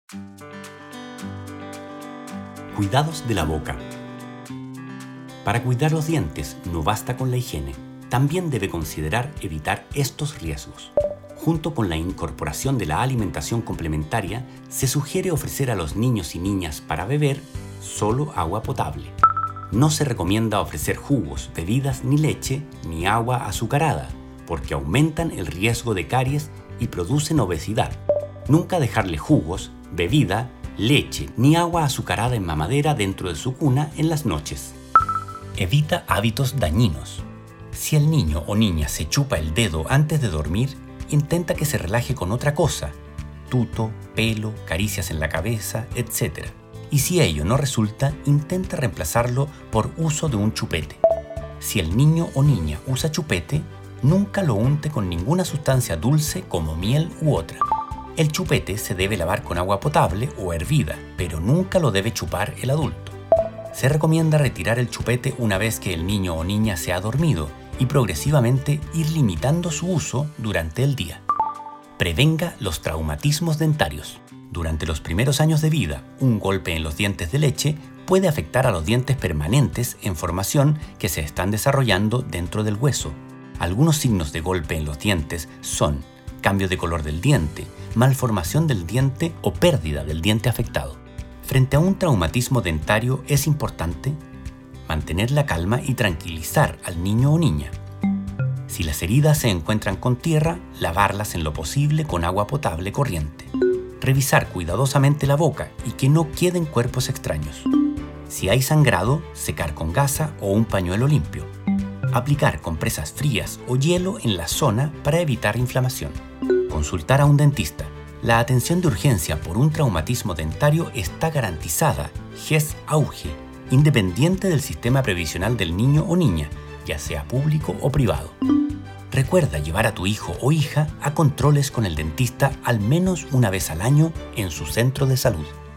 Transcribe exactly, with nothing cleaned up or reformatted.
Cuidados de la boca. Para cuidar los dientes no basta con la higiene, también debe considerar evitar estos riesgos. Junto con la incorporación de la alimentación complementaria, se sugiere ofrecer a los niños y niñas para beber solo agua potable. No se recomienda ofrecer jugos, bebidas ni leche, ni agua azucarada, porque aumentan el riesgo de caries y producen obesidad. Nunca dejarle jugos, bebida, leche ni agua azucarada en mamadera dentro de su cuna en las noches. Evita hábitos dañinos. Si el niño o niña se chupa el dedo antes de dormir, intenta que se relaje con otra cosa, tuto, pelo, caricias en la cabeza, etcétera. Y si ello no resulta, intenta reemplazarlo por uso de un chupete. Si el niño o niña usa chupete, nunca lo unte con ninguna sustancia dulce como miel u otra. El chupete se debe lavar con agua potable o hervida, pero nunca lo debe chupar el adulto. Se recomienda retirar el chupete una vez que el niño o niña se ha dormido y progresivamente ir limitando su uso durante el día. Prevenga los traumatismos dentarios. Durante los primeros años de vida, un golpe en los dientes de leche puede afectar a los dientes permanentes en formación que se están desarrollando dentro del hueso. Algunos signos de golpe en los dientes son cambio de color del diente, malformación del diente o pérdida del diente afectado. Frente a un traumatismo dentario es importante mantener la calma y tranquilizar al niño o niña. Si las heridas se encuentran con tierra, lavarlas en lo posible con agua potable corriente. Revisar cuidadosamente la boca y que no queden cuerpos extraños. Si hay sangrado, secar con gasa o un pañuelo limpio. Aplicar compresas frías o hielo en la zona para evitar inflamación. Consultar a un dentista. La atención de urgencia por un traumatismo dentario está garantizada, G E S-AUGE, independiente del sistema previsional del niño o niña, ya sea público o privado. Recuerda llevar a tu hijo o hija a controles con el dentista al menos una vez al año en su centro de salud.